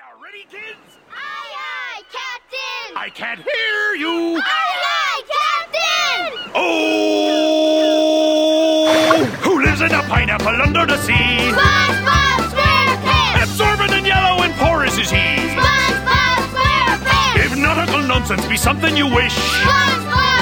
Ready, kids? Aye, aye, Captain! I can't hear you! Aye, aye, Captain! Oh! Who lives in a pineapple under the sea? SpongeBob SquarePants! Absorbent and yellow and porous is he. SpongeBob SquarePants! If nautical nonsense be something you wish, SpongeBob